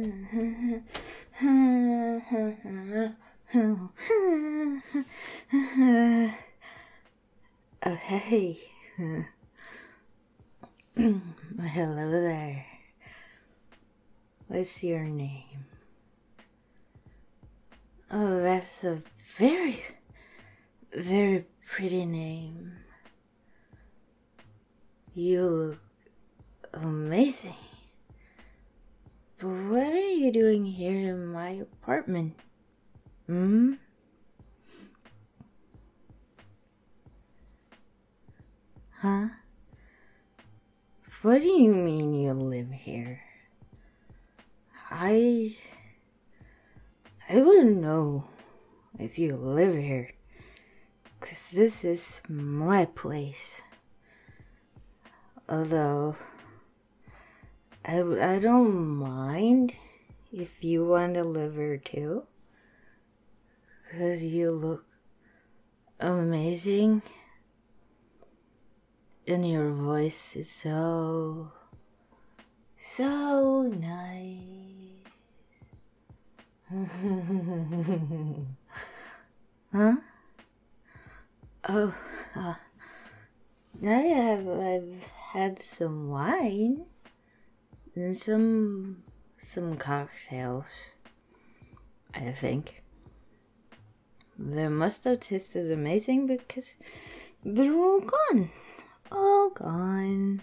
Oh, hey. Hello there. What's your name? Oh, that's a very, very pretty name. You look amazing. But what are you doing here in my apartment? Huh? What do you mean you live here? I wouldn't know if you live here, 'cause this is my place. Although, I don't mind if you want to live here too, 'cause you look amazing. And your voice is so nice. Huh? Oh, I've had some wine and some cocktails, I think. They must have tasted amazing because they're all gone. All gone.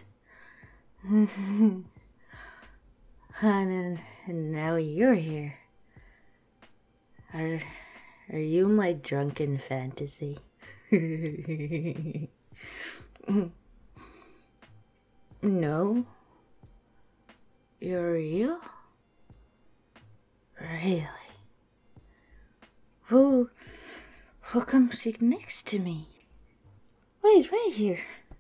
And now you're here. Are you my drunken fantasy? No. You're real? Really? Well, come sit next to me. Right here.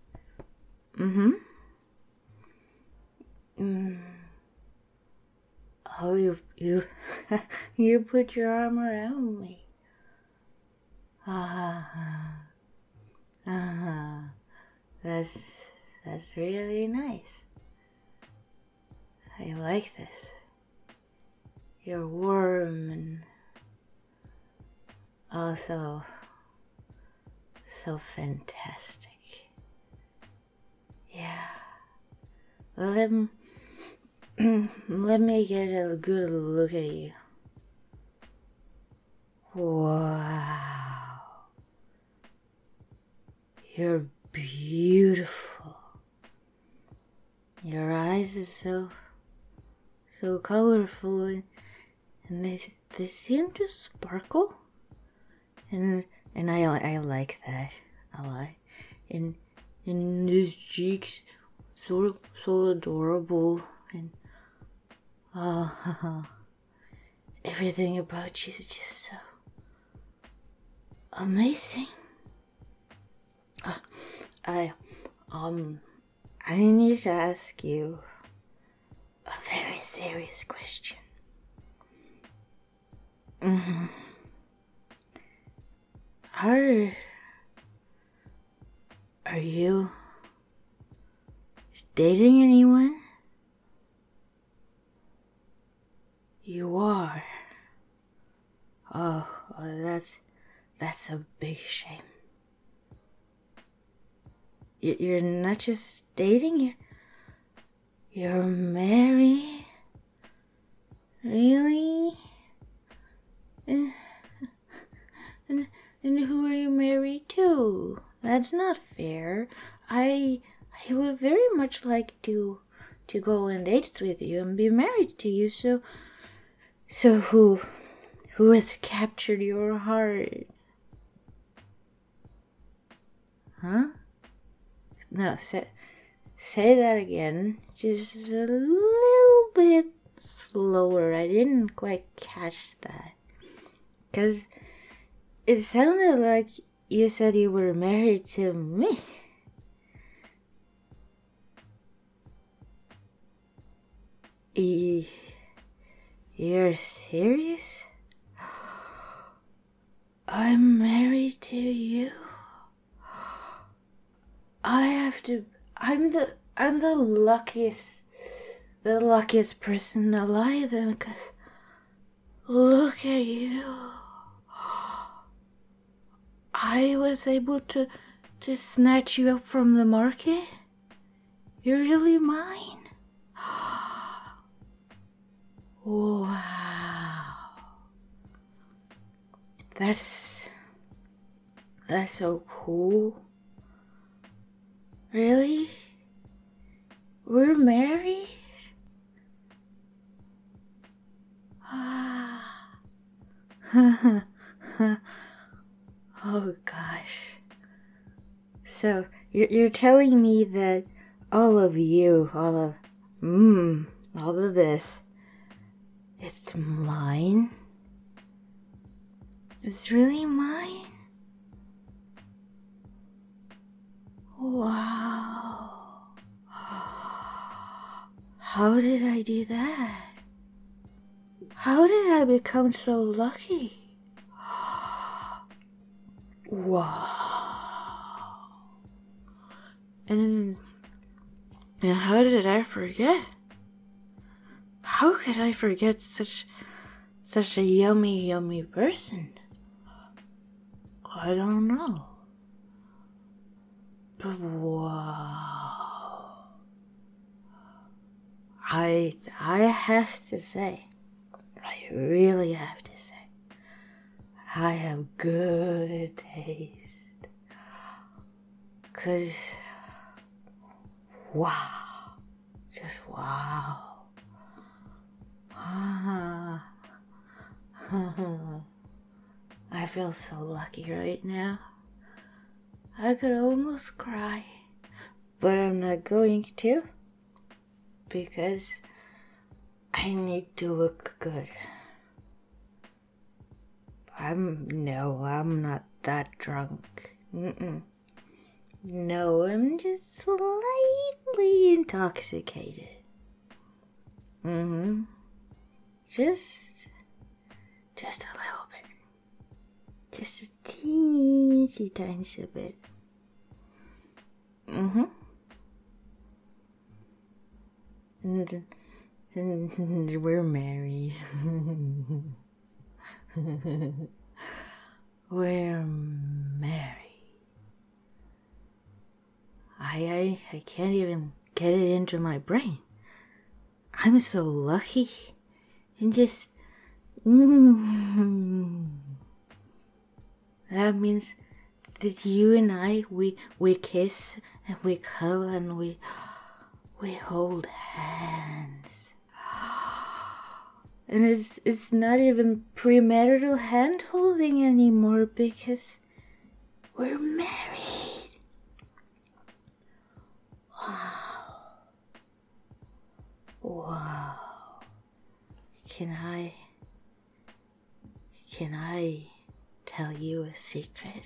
Oh, you you put your arm around me. That's really nice. I like this. You're warm and also so fantastic. Yeah. Let me get a good look at you. Wow. You're beautiful. Your eyes are so colorful and they seem to sparkle. And I like that a lot. And these cheeks so adorable, and everything about you is just so amazing. I need to ask you a very serious question. Are you dating anyone? You are. Oh, that's a big shame. You're not just dating, you're married? Really? And who are you married to? That's not fair. I would very much like to go on dates with you and be married to you, so who has captured your heart? Huh? No, say that again. Just a little bit slower. I didn't quite catch that. 'Cause it sounded like you said you were married to me. You're serious? I'm married to you? I'm the luckiest the luckiest person alive then, because look at you. I was able to snatch you up from the market. You're really mine. Wow. That's so cool. Really? We're married? Oh gosh. So you're telling me that all of this, it's mine? It's really mine? Wow. How did I do that? How did I become so lucky? Wow. And how did I forget? How could I forget such a yummy person? I don't know. But wow. I have to say, I really have to say, I have good taste. 'Cause, wow. Just wow. I feel so lucky right now. I could almost cry, but I'm not going to, because I need to look good. I'm not that drunk. No, I'm just slightly intoxicated. Just a little bit. Just a teensy tiny bit. And we're married. We're married. I can't even get it into my brain. I'm so lucky. And just... That means that you and I, we kiss and we cuddle and we hold hands. And it's not even premarital hand holding anymore, because we're married. Wow. Can I tell you a secret?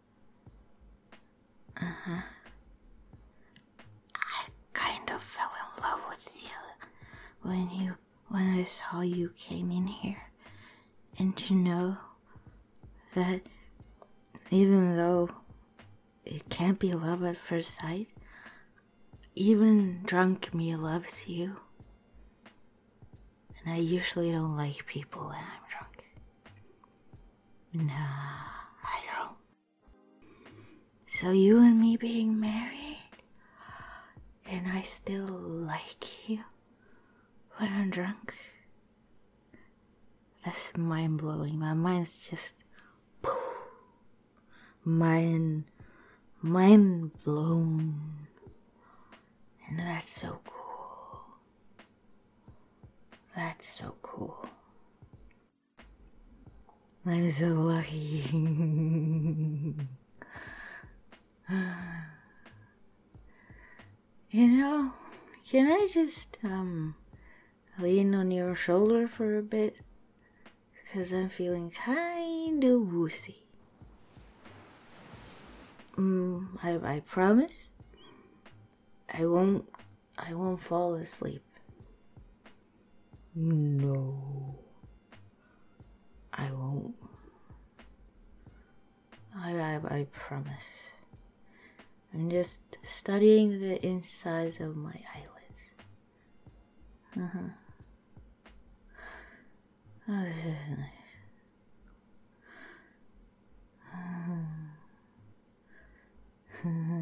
I kind of fell in love with you when I saw you came in here. And to know that even though it can't be love at first sight, even drunk me loves you. And I usually don't like people when I'm drunk. Nah, I don't. So you and me being married, and I still like you when I'm drunk, that's mind-blowing. My mind's just mind blown. And that's so cool. That's so cool. I'm so lucky. You know, can I just lean on your shoulder for a bit? Because I'm feeling kind of woozy. I promise I won't fall asleep. No, I won't. I promise. I'm just studying the insides of my eyelids. Oh, this is nice.